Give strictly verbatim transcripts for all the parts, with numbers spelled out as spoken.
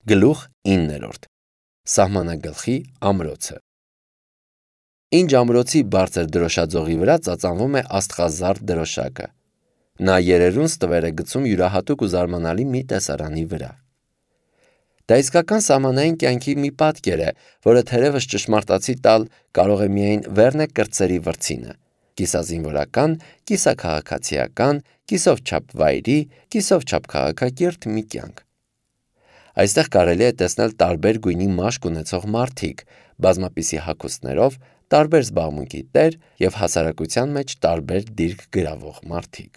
Գլուխ իններորդ. Սահմանագլխի ամրոցը։ Ինչ ամրոցի բարձր դրոշաձողի վրա ծածանվում է աստղազարդ դրոշակը։ Նա երերուն ստվեր է գցում յուրահատուկ ու զարմանալի մի տեսարանի վրա։ Դա իսկական սահմանային կյանքի մի պատկեր է, որը թերևս ճշմարտացի տալ կարող է միայն Վերնե կրտսերի վրձինը՝ կիսազինվորական, կիսաքաղաքացիական, կիսով չափ վայրի, կիսով չափ քաղաքակիրթ մի կյանք։ Այստեղ կարելի է տեսնել տարբեր գույնի մաշկ ունեցող մարդիկ, բազմապիսի հագուստներով, տարբեր զբաղմունքի տեր և հասարակության մեջ տարբեր դիրք գրավող մարդիկ։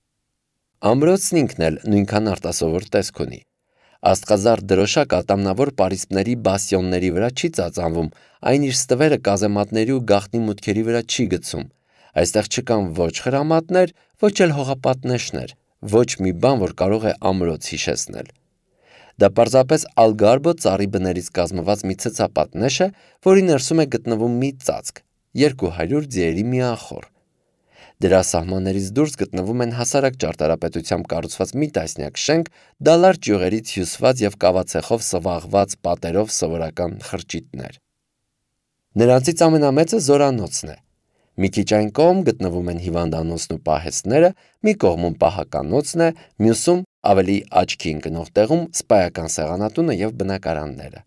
Ամրոցն ինքն էլ նույնքան արտասովոր տեսք ունի։ Աստղազարդ դրոշակը ատամնավոր պարիսպների բաստիոնների վրա չի ծածանվում, այն իր ստվերը կազեմատների ու գաղտնի մուտքերի վրա չի գցում։ Այստեղ չկան ոչ խրամատներ, ոչ էլ հողապատնեշներ, ոչ մի բան, որ կարող է ամրոց հիշեցնել։ Դա պարզապես ալգարբո ծառի բներից կազմված մի ցցապատնեշ է, որի ներսում է գտնվում մի ծածկ, երկու հարյուր ձիերի մի ախոռ։ Դրա սահմաններից դուրս գտնվում են հասարակ ճարտարապետությամբ կառուցված մի տասնյակ շենք, դալար ճյուղերից հյուսված և կավացեխով սվաղված պատերով սովորական խրճիթներ։ Նրանցից ամենամեծը զորանոցն է։ Մի քիչ այն կողմ գտնվում են հիվանդանոցն ու պահեստները, մի կողմում պահականոցն է, մյուսում ավելի աչքի ընկնող տեղում սպայական սեղանատունը և բնակարանները։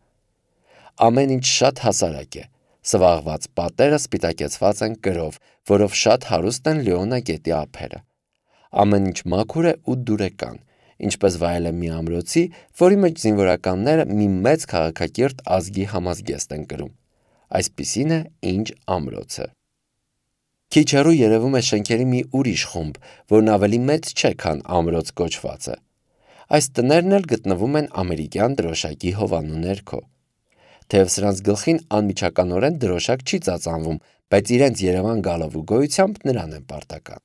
Ամեն ինչ շատ հասարակ է։ Սվաղված պատերը սպիտակեցված են կրով, որով շատ հարուստ են Լեոնա գետի ափերը։ Ամեն ինչ մաքուր է ու դուրեկան, ինչպես վայել է մի ամրոցի, որի մեջ զինվորականները մի մեծ քաղաքակիրթ ազգի համազգեստ են կրում։ Այսպիսին է ինչ ամրոցը։ Քիչ հեռու երևում է շենքերի մի ուրիշ խումբ, որն ավելի մեծ չէ, քան ամրոց կոչվածը։ Այս տներն էլ գտնվում են ամերիկյան դրոշակի հովանու ներքո։ Թեև սրանց գլխին անմիջականորեն դրոշակ չի ծածանվում, բայց իրենց Երևան գալով ու գոյությամբ նրան են պարտական։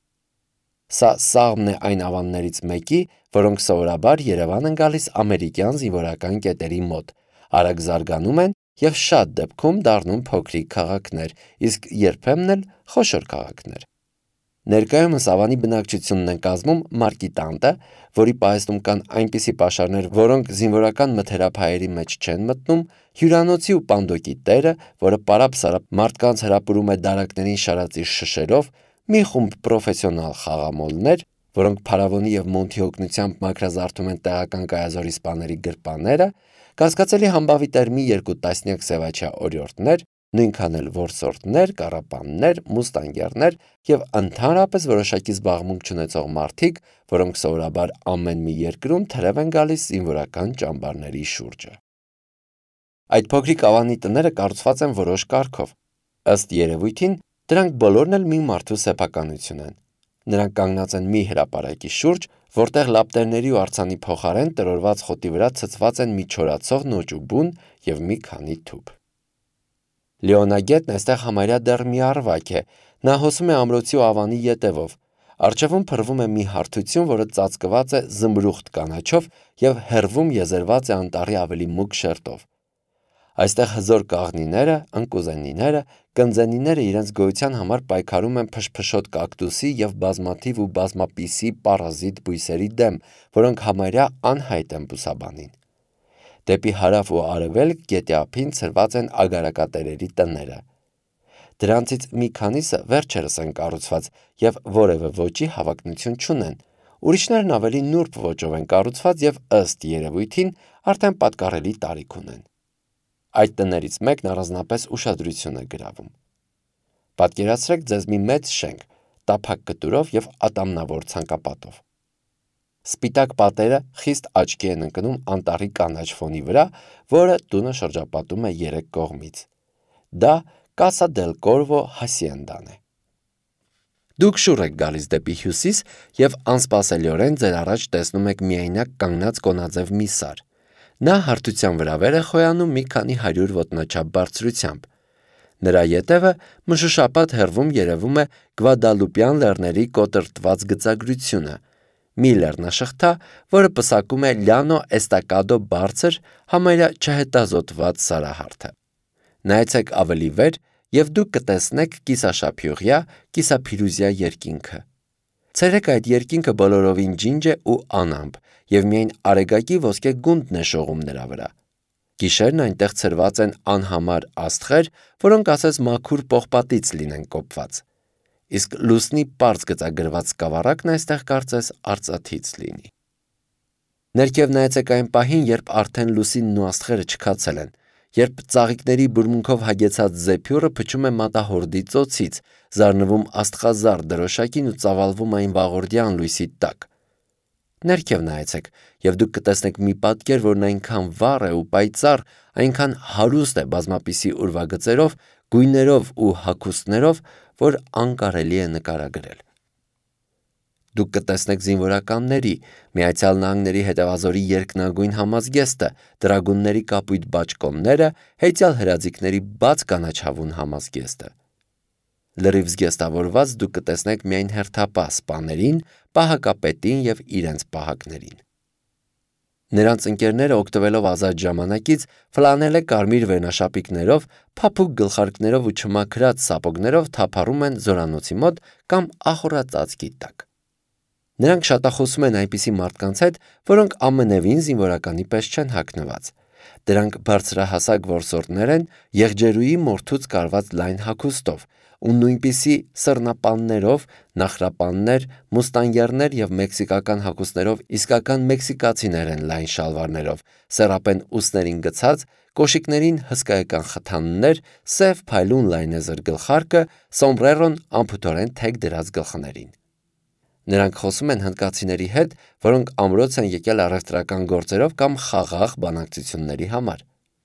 Սա սաղմն է այն ավաններից մեկի, որոնք սովորաբար Երևան են գալիս ամերիկյան զինվորական կետերի մոտ, արագ զարգանում են և շատ դեպքում դառնում փոքրիկ քաղաքներ, իսկ երբեմն էլ խոշոր քաղաքներ։ Ներկայումս ավանի բնակչությունն են կազմում մարկիտանտը, որի պահեստում կան այնպիսի պաշարներ, որոնք զինվորական մթերափայերի մեջ չեն մտնում, հյուրանոցի ու պանդոկի տերը, որը պարապ-սարապ մարդկանց հրապուրում է դարակներին շարածի շշերով, մի խումբ պրոֆեսիոնալ խաղամոլներ, որոնք փարավոնի և մոնթի օգնությամբ մաքրազարդում են տեղական կայազորի սպաների գրպանները, կասկածելի համբավի տեր մի երկու տասնյակ սևաչյա օրիորդներ, նույնքան էլ որսորդներ, կառապաններ, մուստանգերներ և ընդհանրապես որոշակի զբաղմունք չունեցող մարդիկ, որոնք սովորաբար ամեն մի երկրում թրև են գալիս զինվորական ճամբարների շուրջը։ Այդ փոքրիկ ավանի տները կառուցված են որոշ կարգով։ Ըստ երևույթին, դրանք բոլորն էլ մի մարդու սեփականություն են։ Նրանք կանգնած են մի հրապարակի շուրջ, որտեղ լապտերների ու արձանի փոխարեն տրորված խոտի վրա ցցված են մի չորացող նոճ ու բուն և մի քանի թուփ։ Լեոնա գետն այստեղ համարյա դեռ մի առվակ է, նա հոսում է ամրոցի ու ավանի ետևով, առջևում փռվում է մի հարթություն, որը ծածկված է զմրուխտ կանաչով և հեռվում եզերված է անտառի ավելի մուգ շերտով։ Այստեղ հզոր կաղնիները, ընկուզենիները, կնձենիները իրենց գոյության համար պայքարում են փշփշոտ կակտուսի և բազմաթիվ ու բազմապիսի պարազիտ բույսերի դեմ, որոնք համարյա անհայտ են բուսաբանին։ Դեպի հարավ ու արևելք գետի ափին ցրված են ագարակատերերի տները։ Դրանցից մի քանիսը վերջերս են կառուցված և որևէ ոճի հավակնություն չունեն, ուրիշներն ավելի նուրբ ոճով են կառուցված և ըստ երևույթին արդեն պատկառելի տարիք ունեն։ Այդ տներից մեկն առանձնապես ուշադրություն է գրավում։ Պատկերացրեք ձեզ մի մեծ շենք, տափակ կտուրով և ատամնավոր ցանկապատով։ Սպիտակ պատերը խիստ աչքի են ընկնում անտառի կանաչ ֆոնի վրա, որը տունը շրջապատում է երեք կողմից։ Դա Կասա դել Կորվո հասիենդան է։ Դուք շուռ եք գալիս դեպի հյուսիս և անսպասելիորեն ձեր առաջ տեսնում եք միայնակ կանգնած կոնաձև մի սար։ Նա հարթության վրա վեր է խոյանում մի քանի հարյուր ոտնաչափ բարձրությամբ։ Նրա ետևը մշուշապատ հեռվում երևում է Գվադալուպյան լեռների կոտրտված գծագրությունը, մի լեռնաշղթա, որը պսակում է Լյանո Էստակադո բարձր, համարյա չհետազոտված սարահարթը։ Նայեցեք ավելի վեր, և դուք կտեսնեք կիսաշափյուղյա, կիսափիրուզյա երկինքը։ Ցերեկ այդ երկինքը բոլորովին ջինջ է ու անամպ, և միայն Արեգակի ոսկե գունդն է շողում նրա վրա։ Գիշերն այնտեղ ցրված են անհամար աստղեր, որոնք ասես մաքուր պողպատից լինեն կոփված։ Իսկ լուսնի պարզ գծագրված սկավառակն այստեղ կարծես արծաթից լինի։ Ներքև նայեցեք այն պահին, երբ արդեն լուսինն ու աստղերը չքացել են, երբ ծաղիկների բուրմունքով հագեցած զեփյուռը փչում է մատահորդի ծոցից, զարնվում աստղազարդ դրոշակին ու ծավալվում այն վաղորդյան լույսի տակ։ Ներքև նայեցեք, եւ դուք կտեսնեք մի պատկեր, որն այնքան վառ է ու պայծառ, այնքան հարուստ է բազմապիսի ուրվագծերով, գույներով ու հագուստներով, որ անկարելի է նկարագրել։ Դուք կտեսնեք զինվորականների, Միացյալ Նահանգների հետևազորի երկնագույն համազգեստը, դրագունների կապույտ բաճկոնները, հեծյալ հրաձիգների բաց կանաչավուն համազգեստը։ Լրիվ զգեստավորված դուք կտեսնեք միայն հերթապահ սպաներին, պահակապետին եւ իրենց պահակներին։ Նրանց ընկերները, օգտվելով ազատ ժամանակից, ֆլանելե կարմիր վերնաշապիկներով, փափուկ գլխարկներով ու չմաքրած սապոգներով թափառում են զորանոցի մոտ կամ ախորածածկի տակ։ Նրանք շատախոսում են այնպիսի մարդկանց հետ, որոնք ամենևին զինվորականի պես չեն հագնված։ Դրանք բարձրահասակ որսորդներ են, եղջերուի մորթուց կարված լայն հագուստով, ու նույնպիսի սռնապաններով, նախրապաններ, մուստանգերներ եւ մեքսիկական հագուստներով իսկական մեքսիկացիներ են լայն շալվարներով, սեռապեն ուսներին գցած, կոշիկներին հսկայական խթաններ, սև փայլուն լայնեզր գլխարկը, սոմբրերոն ամփոփորեն թեք դրած գլխներին։ Նրանք խոսում են հնդկացիների հետ, որոնք ամրոց են եկել առևտրական գործերով կամ խաղաղ բանակցությունների համար։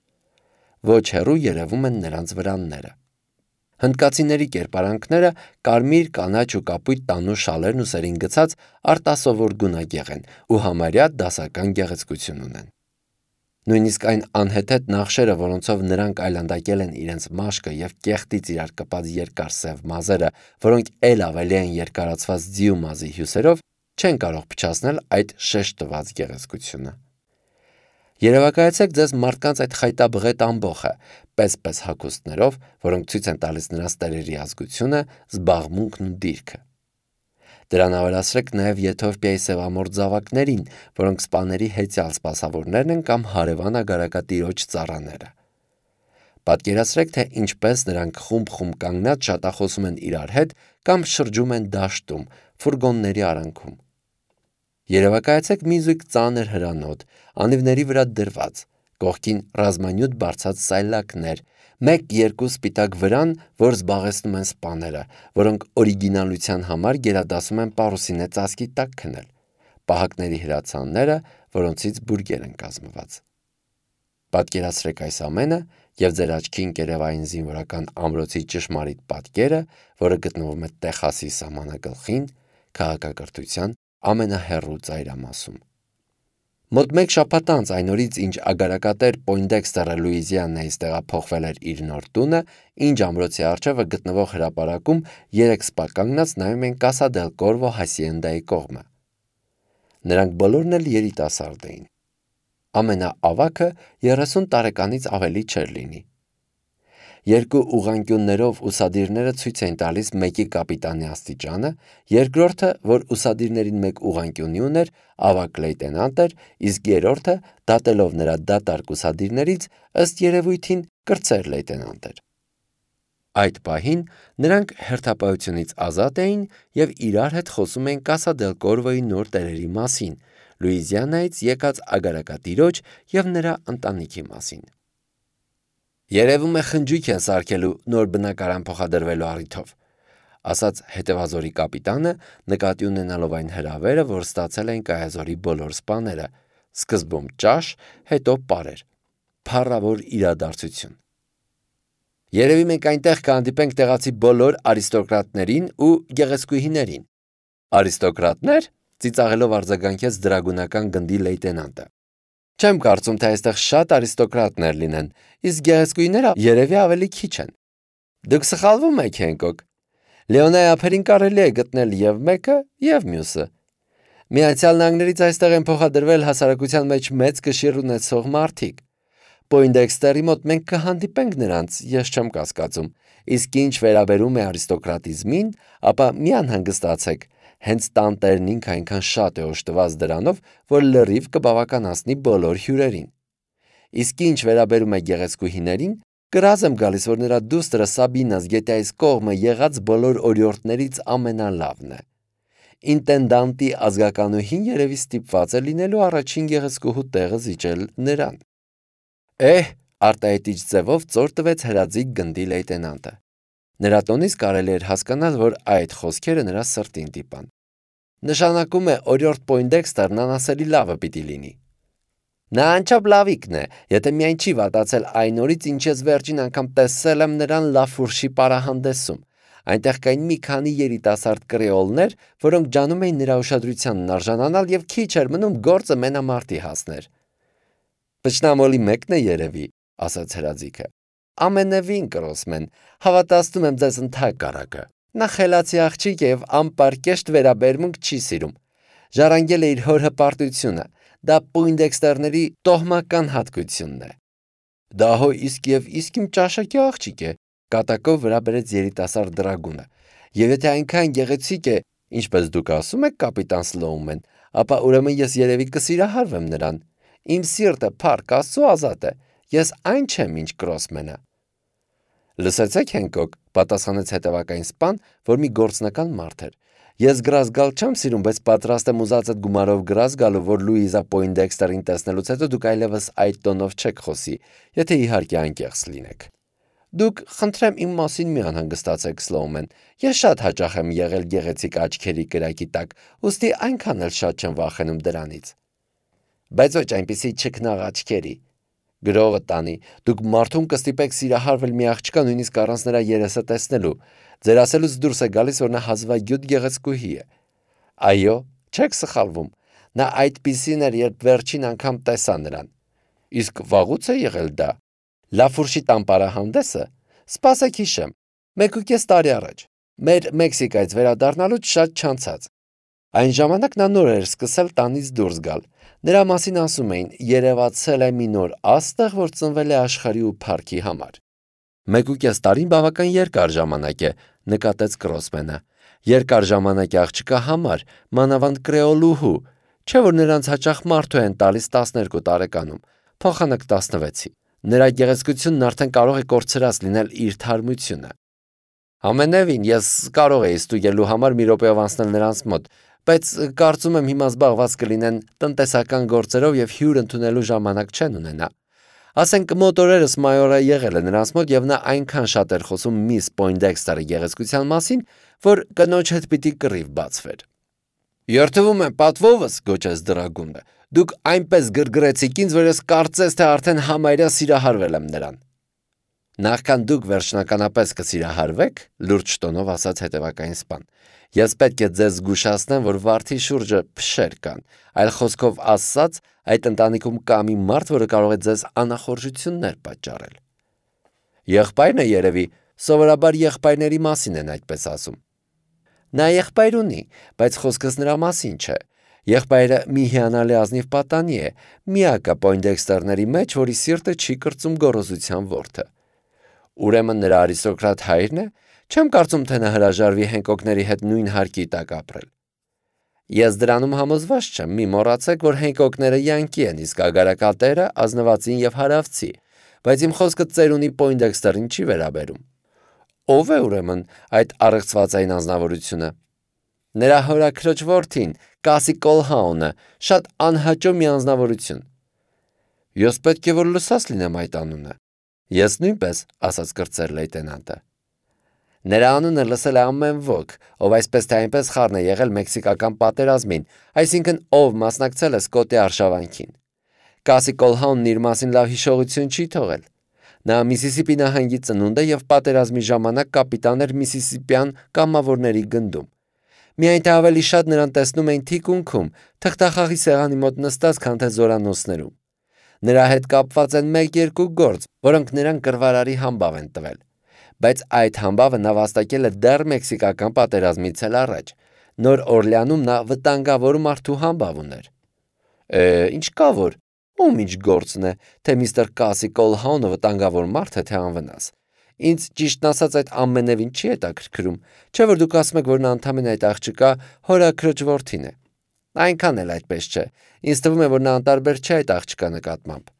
Ոչ հեռու երևում են նրանց վրանները։ Հնդկացիների կերպարանքները կարմիր, կանաչ ու կապույտ տանուշ շալերն ուսերին գցած արտասովոր գունագեղ են ու համարյա դասական գեղեցկություն ունեն։ Նույնիսկ այն անհեթեթ նախշերը, որոնցով նրանք այլանդակել են իրենց մաշկը եւ կեղտից իրար կպած երկար սև մազերը, որոնք ել ավելի են երկարացված ձիու մազի հյուսերով, չեն կարող փչացնել այդ շեշտված գեղեցկությունը։ Երևակայեցեք ձեզ մարդկանց այդ խայտաբղետ ամբոխը, պես-պես հագուստներով, որոնք ցույց են տալիս նրանց տերերի ազգությունը, զբաղմունքն ու դիրքը։ Դրան ավելացրեք նաև Եթովպիայի սևամորթ զավակներին, որոնք սպաների հեծյալ սպասավորներն են կամ հարևան ագարակատիրոջ ծառաները։ Պատկերացրեք, թե ինչպես նրանք խումբ-խումբ կանգնած շատախոսում են իրար հետ կամ շրջում են դաշտում, ֆուրգոնների արանքում։ Երևակայեցեք մի զույգ ծանր հրանոթ, անիվների վրա դրված, կողքին ռազմանյութ բարձած սայլակներ, մեկ-երկու սպիտակ վրան, որ զբաղեցնում են սպաները, որոնք օրիգինալության համար գերադասում են պարուսինե ծածկի տակ քնել, պահակների հրացանները, որոնցից բուրգեր են կազմված։ Պատկերացրեք այս ամենը եւ ձեր աչքին կերևային զինվորական ամրոցի ճշմարիտ պատկերը, որը գտնվում է Տեխասի սահմանագլխին, քաղաքակրթության ամենահեռու ծայրամասում։ Մոտ մեկ շաբաթ անց այն օրից, ինչ ագարակատեր Պոյնդեքստերը Լուիզիանայից տեղափոխվել էր իր նոր տունը, ինչ ամրոցի առջևը գտնվող հրապարակում երեք սպա կանգնած նայում են Կասա դել Կորվո հասիենդայի կողմը։ Նրանք բոլորն էլ երիտասարդ էին։ Ամենաավագը երեսուն տարեկանից ավելի չէր լինի։ Երկու ուղղանկյուններով ուսադիրները ցույց էին տալիս մեկի կապիտանի աստիճանը, երկրորդը, որ ուսադիրներին մեկ ուղղանկյունի ուներ, ավագ լեյտենանտ էր, իսկ երրորդը, դատելով նրա դատարկ ուսադիրներից, ըստ երևույթին կրտսեր լեյտենանտ էր։ Այդ պահին նրանք հերթապահությունից ազատ էին եւ իրար հետ խոսում էին Կասա դել Կորվոյի նոր տերերի մասին, Լուիզիանայից եկած ագարակատիրոջ եւ նրա ընտանիքի մասին։ Երևում է խնջույք են սարքելու նոր բնակարան փոխադրվելու առիթով, ասաց հետևազորի կապիտանը, նկատի ունենալով այն հրավերը, որ ստացել էին կայազորի բոլոր սպաները, սկզբում ճաշ, հետո պարեր, փառավոր իրադարձություն։ Երևի մենք այնտեղ կհանդիպենք տեղացի բոլոր արիստոկրատներին ու գեղեցկուհիներին։ Արիստոկրատներ, ծիծաղելով արձագանքեց դրագունական գնդի լեյտենանտը։ Չեմ կարծում, թե այստեղ շատ արիստոկրատներ լինեն, իսկ գեղեցկուհիները երևի ավելի քիչ են։ Դուք սխալվում եք, Հենկոկ։ Լեոնայի ափերին կարելի է գտնել եւ մեկը, եւ մյուսը։ Միացյալ Նահանգներից այստեղ են փոխադրվել հասարակության մեջ մեծ կշիռ ունեցող մարդիկ։ Պոյնդեքստերի մոտ մենք կհանդիպենք նրանց, ես չեմ կասկածում։ Իսկ ինչ վերաբերում է արիստոկրատիզմին, ապա մի անհանգստացեք, հենց տանտերն ինքը այնքան շատ է օժտված դրանով, որ լրիվ կբավականացնի բոլոր հյուրերին։ Իսկ ինչ վերաբերում է գեղեցկուհիներին, կրած եմ գալիս, որ նրա դուստրը Սաբինաս գետի այս կողմը եղած բոլոր օրիորդներից ամենալավն է։ Ինտենդանտի ազգականուհին երևի ստիպված է լինելու առաջին գեղեցկուհու տեղը զիջել նրան։ Էհ, արտահայտիչ ձևով ծոր տվեց հրաձիգ գնդի լեյտենանտը։ Նրա տոնից կարելի էր հասկանալ, որ այդ խոսքերը նրա սրտին տիպան։ Նշանակում է օրիորդ Պոյնդեքստերն անասելի լավը պիտի լինի։ Նա անչափ լավիկն է, եթե միայն չի վատացել այն օրից, ինչ ես վերջին անգամ տեսել եմ նրան Լաֆուրշի պարահանդեսում։ Այնտեղ կային մի քանի երիտասարդ կրեոլներ, որոնք ջանում էին նրա ուշադրությանն արժանանալ եւ քիչ էր մնում գործը մենամարտի հասներ։ Փչնամոլի մեկն է երևի, ասաց հրաձիգը։ Ամենևին կրոսմեն, հավատացնում եմ ձեզ ընդհակառակը։ Նա խելացի աղջիկ է եւ անպարկեշտ վերաբերմունք չի սիրում։ Ժառանգել է իր հոր հպարտությունը։ Դա Պոյնդեքստերների տոհմական հատկությունն է։ Դա հո իսկ եւ իսկ իմ ճաշակի աղջիկ է, կատակով վրա բերեց երիտասարդ դրագունը։ Եվ եթե այնքան գեղեցիկ է, ինչպես դուք ասում եք, կապիտան Սլոումեն, ապա ուրեմն ես երևի կսիրահարվեմ նրան։ Իմ սիրտը փառք Աստծո ազատ է։ Ես այն չեմ, ինչ Կրոսմենը։ Լսեցեք, Հենկոկ, պատասխանեց հետևակային սպան, որ մի գործնական մարդ էր։ Ես գրազ գալ չեմ սիրում, բայց պատրաստ եմ ուզած այդ գումարով գրազ գալու, որ Լուիզա Պոյնդեքստերին տեսնելուց հետո դուք այլևս այդ տոնով չեք խոսի, եթե իհարկե անկեղծ լինեք։ Դուք խնդրեմ իմ մասին մի անհանգստացեք, Սլոումեն։ Ես շատ հաճախ եմ եղել գեղեցիկ աչքերի կրակի տակ, ուստի այնքան էլ շատ չեմ վախենում դրանից։ Բայց ոչ այնպիսի չքնաղ աչքերի։ Գրողը տանի, դուք մարդուն կստիպեք սիրահարվել մի աղջկա նույնիսկ առանց նրա երեսը տեսնելու։ Ձեր ասելուց դուրս է գալիս, որ նա հազվագյուտ գեղեցկուհի է։ Այո, չեք սխալվում։ Նա այդպիսին էր, երբ վերջին անգամ տեսա նրան։ Իսկ վաղուց է եղել դա։ Լաֆուրշի տան պարահանդեսը, սպասեք հիշեմ, մեկ ու կես տարի առաջ, մեր Մեքսիկայից վերադառնալուց շատ չանցած։ Այն ժամանակ նա նոր էր սկսել տանից դուրս գալ։ Նրա մասին ասում էին, երևացել է մի նոր աստղ, որ ծնվել է աշխարհի ու փառքի համար։ Մեկ ու կես տարին բավական երկար ժամանակ է, նկատեց Կրոսմենը։ Երկար ժամանակի աղջկա համար, մանավանդ կրեոլուհու, չէ որ նրանց հաճախ մարդու են տալիս տասներկու տարեկանում, փոխանակ տասնվեցի։ Նրա գեղեցկությունն արդեն կարող է կորցրած լինել իր թարմությունը։ Ամենևին ես կարող էի ստուգելու համար մի րոպեով անցնել նրանց մոտ, բայց կարծում եմ հիմա զբաղված կլինեն տնտեսական գործերով եւ հյուր ընդունելու ժամանակ չեն ունենա։ Ասենք մոտորերս մայորը եղել է նրանց մոտ եւ նա այնքան շատ էր խոսում միս Պոյնդեքստերի գեղեցկության մասին, որ կնոջ հետ պիտի կռիվ բացվեր։ Երթվում եմ պատվովս, գոչեց դրագունդը։ Դուք այնպես գրգռեցիք ինձ, որ ես կարծես թե արդեն համարյա սիրահարվել եմ նրան։ Նախքան դուք վերջնականապես կսիրահարվեք, լուրջ տոնով ասաց հետևակային սպան։ Ես պետք է ձեզ զգուշացնեմ, որ վարդի շուրջը փշեր կան, այլ խոսքով ասած, այդ ընտանիքում կա մի մարդ, որը կարող է ձեզ անախորժություններ պատճառել։ Եղբայրն է երևի, սովորաբար եղբայրների մասին են այդպես ասում։ Նա եղբայր ունի, բայց խոսքս նրա մասին չէ։ Եղբայրը մի հիանալի ազնիվ պատանի է, միակը Պոյնդեքստերների մեջ, որի սիրտը չի կրծում գոռոզության որդը։ Ուրեմն նրա արիստոկրատ հայրն է, չեմ կարծում, թե նա հրաժարվի Հենկոկների հետ նույն հարկի տակ ապրել։ Ես դրանում համոզված չեմ, մի մոռացեք, որ Հենկոկները յանկի են, իսկ ագարակատերը ազնվածին եւ հարավցի, բայց իմ խոսքը ծերունի Պոյնդեքստերին չի վերաբերում։ Ո՞վ է ուրեմն այդ առեղծվածային անձնավորությունը։ Նրա հորաքրոջ որդին, Կասի Կոլհաունը, շատ անհաճո մի անձնավորություն։ Ես պետք է որ լսած լինեմ այդ անունը։ Ես նույնպես, ասաց կրտսեր լեյտենանտը։ Նրա անունը լսել է ամեն ոք, ով այսպես թե այնպես խառն է եղել մեքսիկական պատերազմին, այսինքն ով մասնակցել է Սկոտի արշավանքին։ Կասի Կոլհաունն իր մասին լավ հիշողություն չի թողել։ Նա Միսիսիպի նահանգի ծնունդ է եւ պատերազմի ժամանակ կապիտան էր Միսիսիպյան կամավորների գնդում։ Միայն թե ավելի շատ նրան տեսնում էին թիկունքում, թղթախաղի սեղանի մոտ նստած, քան թե զորանոցներում։ Նրա հետ կապված են մեկ-երկու գործ, որոնք նրան կռվարարի համբավ են տվել։ Բայց այդ համբավը նա վաստակել է դեռ մեքսիկական պատերազմից էլ առաջ։ Նոր Օրլեանում նա վտանգավոր մարդու համբավ ուներ։ Է, ինչ կա որ, ում ինչ գործն է, թե միստր Կասի Կոլհաունը վտանգավոր մարդ է, թե անվնաս։ Ինձ ճիշտն ասած այդ ամենևին չի հետաքրքրում, չէ որ դուք ասում եք, որ նա ընդամենը այդ աղջկա հորաքրոջ որդին է։ Այնքան էլ այդպես չէ։ Ինձ թվում է, որ նա անտարբեր չէ այդ աղջկա նկատմամբ։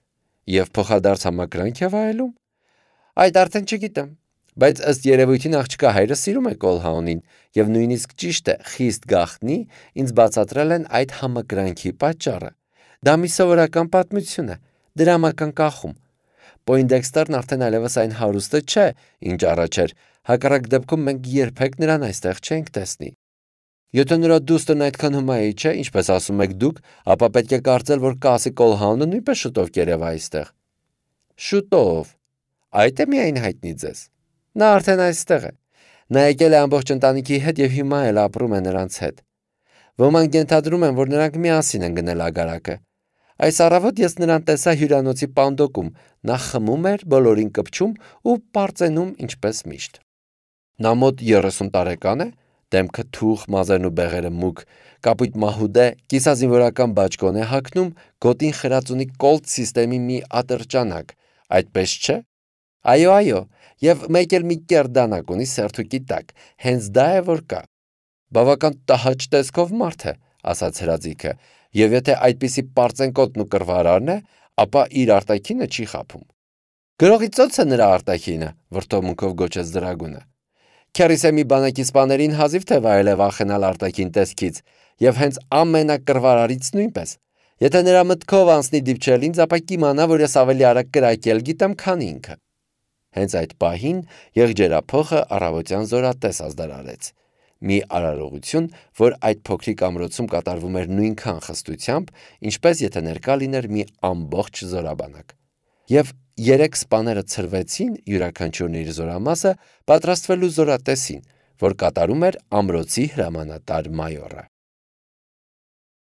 Եվ փոխադարձ համակրանք է վայելում։ Այդ արդեն չգիտեմ, բայց ըստ երևույթին աղջկա հայրը սիրում է Կոլհաունին եւ նույնիսկ ճիշտ է, խիստ գաղտնի ինձ բացատրել են այդ համակրանքի պատճառը։ Դա մի սովորական պատմություն է, դրամական կախում։ Պոինդեքստերն արդեն այլևս այն հարուստը չէ, ինչ առաջ էր, հակառակ դեպքում մենք երբեք նրան այստեղ չենք տեսնի։ Եթե նրա դուստն այդքան հմայի չէ, ինչպես ասում եք դուք, ապա պետք է կարծել, որ Կասի Կոլհաունը նույնպես շուտով կերևա այստեղ։ Շուտով։ Այդ է միայն հայտնի ձեզ։ Նա արդեն այստեղ է։ Նա եկել է ամբողջ ընտանիքի հետ եւ հիմա էլ ապրում է նրանց հետ։ Ոմանք ենթադրում են, որ նրանք միասին են գնել ագարակը։ Այս առավոտ ես նրան տեսա հյուրանոցի պանդոկում, նա խմում էր, բոլորին կպչում ու պարծենում ինչպես միշտ։ Նա մոտ երեսուն տարեկան է, դեմքը թուխ, մազերն ու բեղերը մուգ, կապույտ մահուդ է, կիսազինվորական բաճկոն է հագնում, գոտին խրած ունի կոլտ սիստեմի մի ատրճանակ, այդպես չէ։ Այո, այո, եւ մեկ էլ մի կերդանակ ունի սերթուկի տակ, հենց դա է որ կա։ Բավական տհաճ տեսքով մարդ է, ասաց հրաձիգը, եւ եթե այդպիսի պարծենկոտն ու կռվարարն է, ապա իր արտաքինը չի խաբում։ Գրողի ծոց է նրա արտաքինը, վրդովմունքով գոչեց Դրագունը։ Քերիս է մի բանակի սպաներին հազիվ թե վայել է վախենալ արտաքին տեսքից, եւ հենց ամենակռվարարից նույնպես։ Եթե նրա մտքով անցնի դիպչել ինձ, ապա կիմանա, որ ես ավելի արագ կրակել գիտեմ, քան ինքը։ Հենց այդ պահին եղջերափոխը առավոտյան զորատես ազդարարեց։ Մի արարողություն, որ այդ փոքրիկ ամրոցում կատարվում էր նույնքան խստությամբ, ինչպես եթե ներկա լիներ մի ամբողջ զորաբանակ։ Եվ երեք սպաները ցրվեցին յուրաքանչյուրն իր զորամասը պատրաստվելու զորատեսին, որ կատարում էր ամրոցի հրամանատար մայորը։